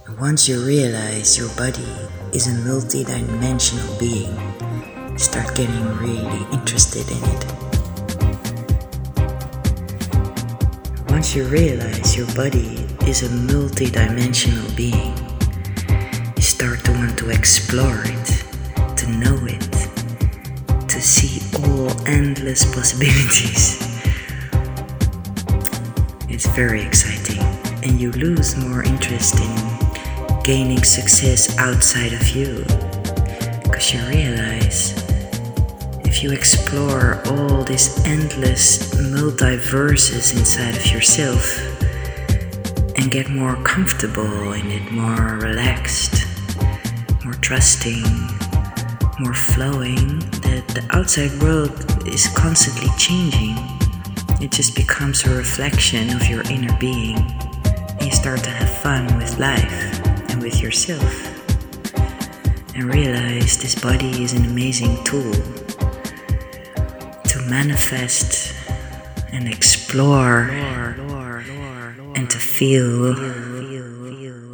Once you realize your body is a multi-dimensional being, you start getting really interested in it. Once you realize your body is a multi-dimensional being, you start to want to explore it, to know it, to see all endless possibilities. It's very exciting, and you lose more interest in gaining success outside of you, because you realize if you explore all these endless multiverses inside of yourself and get more comfortable in it, more relaxed, more trusting, more flowing, that the outside world is constantly changing. It just becomes a reflection of your inner being, and you start to have fun with life and with yourself, and realize this body is an amazing tool to manifest and explore and to feel